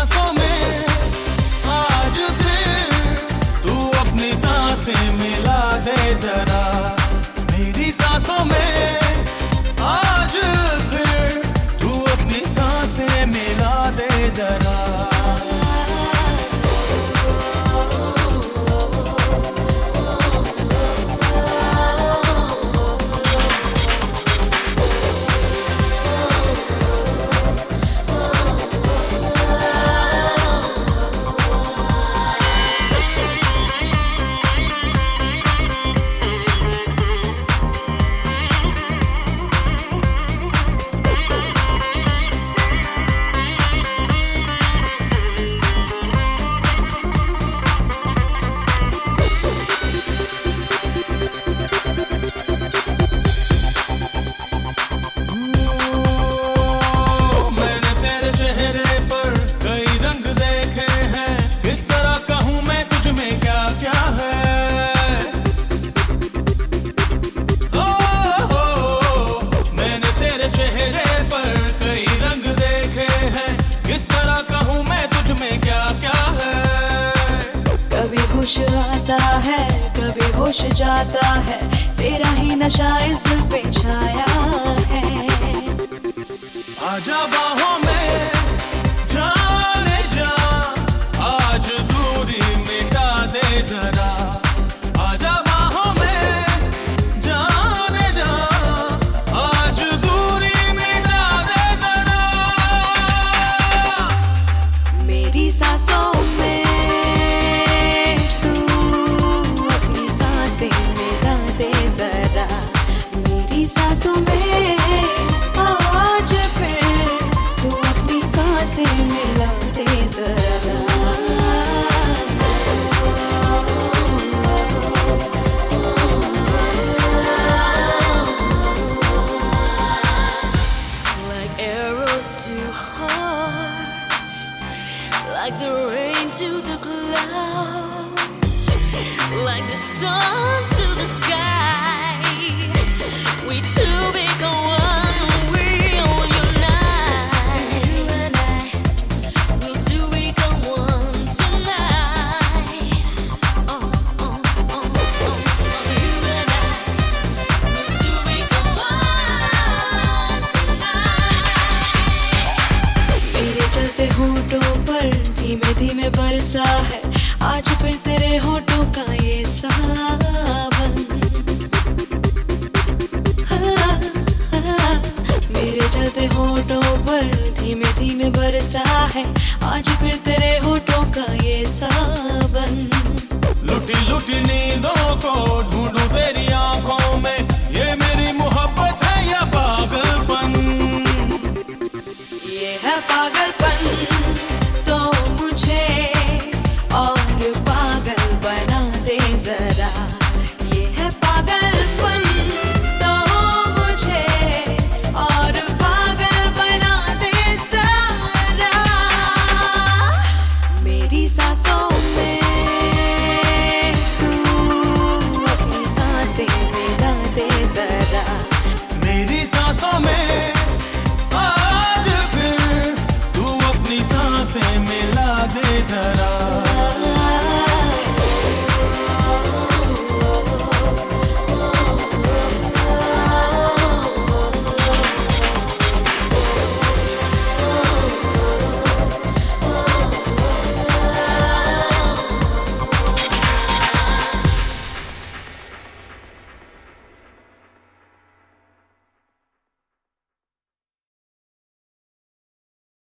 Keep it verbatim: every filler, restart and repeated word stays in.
सांसों में आज फिर तू अपनी सांसें मिला दे जरा, मेरी सांसों में आज फिर तू अपनी सांसें मिला दे जरा। होश आता है कभी होश जाता है, तेरा ही नशा इस दिल पे छाया है। आजा बाहों में जाने जा, आज दूरी मिटा दे जरा, आजा बाहों में जाने जा, आज दूरी मिटा दे जरा, मेरी सांसों में सांसों में आज फिर तू अपनी सांसें मिला दे जरा। Like arrows to hearts, like the rain to the clouds, like the sun to the sky. We two become one, we'll unite. You and I, we two become one tonight. Oh, oh, oh, oh. You and I, we two become one tonight. मेरे चलते होठों पर धीमे धीमे बरसा है, आज फिर तेरे होठों का ये सावन। चलते होठों पर धीमे धीमे बरसा है, आज फिर तेरे होठों का ये सावन। लुटी लुटी नींदों को ढूंढूं तेरी आंखों में, ये मेरी मोहब्बत है या पागलपन? ये है पागलपन, तो मुझे और पागल बना दे जरा। ये है पागलपन, तो मुझे और सांसों में तू अपनी सांसें मिला दे जरा, मेरी सांसों में आज फिर तू अपनी सांसें मिला दे जरा।